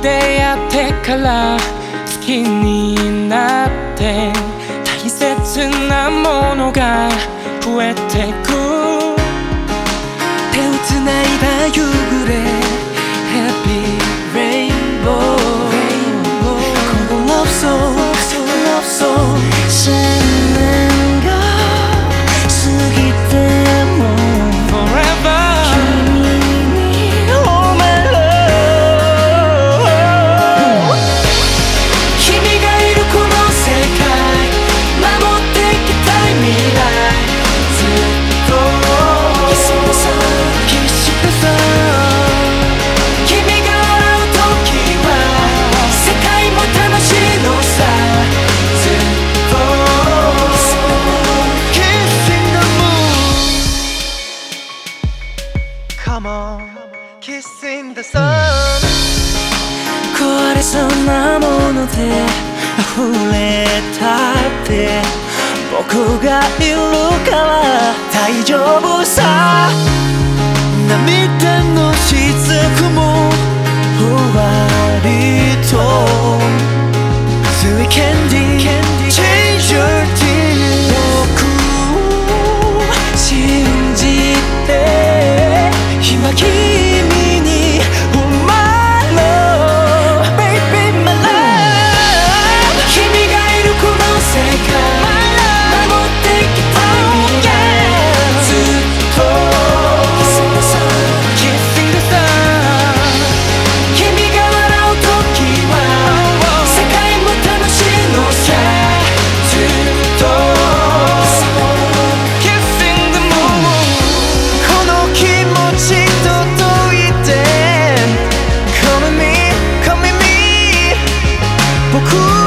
出会ってから好きになって大切なものが増えてく手をつないだ夕暮れ Happy Rainbow この Love Song 1000年が過ぎても Forever 君に Oh my love 君がいるこの世界守っていきたい未来ずっと Kiss the sun Kiss the sun 君が笑う時は世界も楽しいのさずっと Kissing the moon Come on Kissing the sun 壊れそうなもので溢れたって僕がいるから大丈夫さ涙の雫も終わりと Sweet candy Change your tears 僕を信じて今君に Oh my love Baby my love 君がいるこの世界守っていきたい未来ずっと Kissing the sun 君が笑う時は世界も楽しいのさずっと Kissing the moon この気持ち届いて Come with me Come with me 僕